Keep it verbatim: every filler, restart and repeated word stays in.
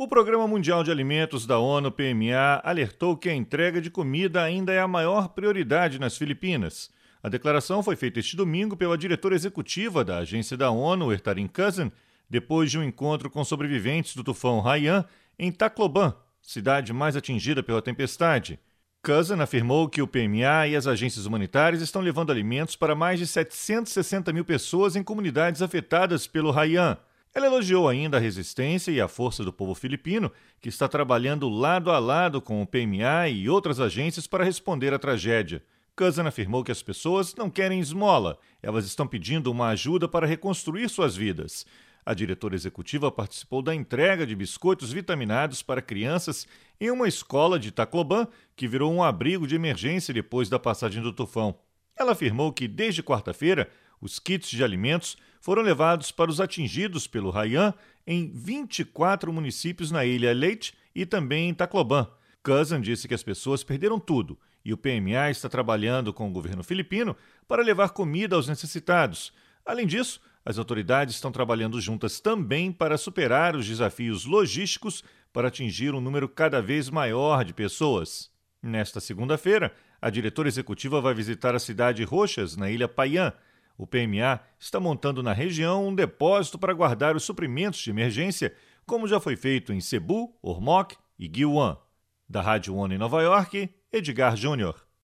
O Programa Mundial de Alimentos da ONU, P M A, alertou que a entrega de comida ainda é a maior prioridade nas Filipinas. A declaração foi feita este domingo pela diretora executiva da agência da ONU, Ertarin Cousin, depois de um encontro com sobreviventes do tufão Haiyan em Tacloban, cidade mais atingida pela tempestade. Cousin afirmou que o P M A e as agências humanitárias estão levando alimentos para mais de setecentas e sessenta mil pessoas em comunidades afetadas pelo Haiyan. Ela elogiou ainda a resistência e a força do povo filipino, que está trabalhando lado a lado com o P M A e outras agências para responder à tragédia. Cousin afirmou que as pessoas não querem esmola, elas estão pedindo uma ajuda para reconstruir suas vidas. A diretora executiva participou da entrega de biscoitos vitaminados para crianças em uma escola de Tacloban, que virou um abrigo de emergência depois da passagem do tufão. Ela afirmou que, desde quarta-feira, os kits de alimentos foram levados para os atingidos pelo Haiyan em vinte e quatro municípios na Ilha Leyte e também em Tacloban. Cousin disse que as pessoas perderam tudo e o P M A está trabalhando com o governo filipino para levar comida aos necessitados. Além disso, as autoridades estão trabalhando juntas também para superar os desafios logísticos para atingir um número cada vez maior de pessoas. Nesta segunda-feira, a diretora executiva vai visitar a cidade Roxas, na Ilha Paiyan. O P M A está montando na região um depósito para guardar os suprimentos de emergência, como já foi feito em Cebu, Ormoc e Gilwan. Da Rádio ONU em Nova York, Edgar Júnior.